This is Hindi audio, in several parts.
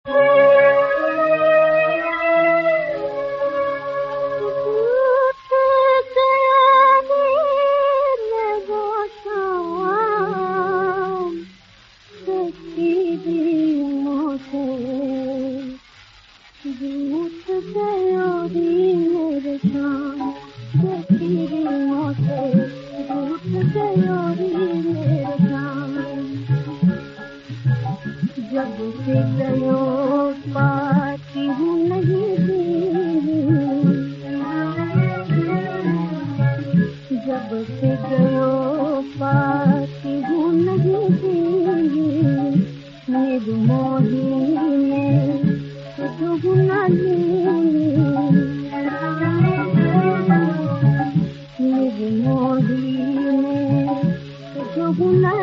जब से गयो पाती हूँ नहीं जब से गयो पाती हूँ नहीं मेरी मोही में दुगुना मेरी मोही में दुगुना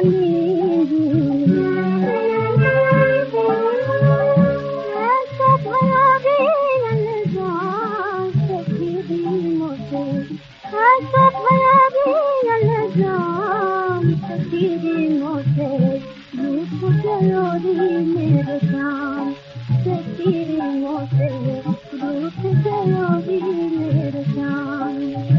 मेरे शाम से तेरी मोसे रूठ गयोरी मेरे शाम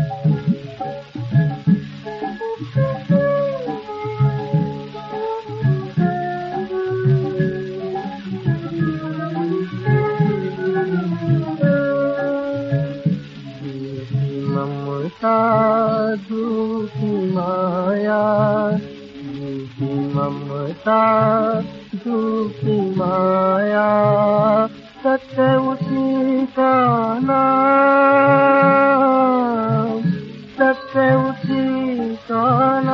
ममता झूठी माया ममता झूठी माया सत्य उसी का नाम सत्य उसी का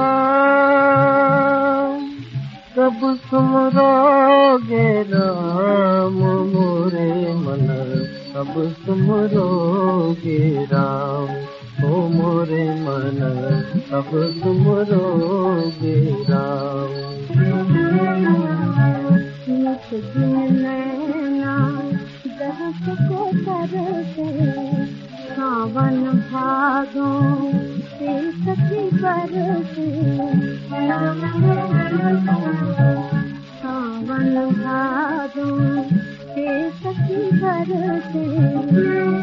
नाम कब सुमरोगे राम मोरे मन कब सुमरोगे राम ओ मोरे मन कब सुमरोगे राम दरस को करते सावन भादों से सखी बरसे सावन भादों से सखी बरसे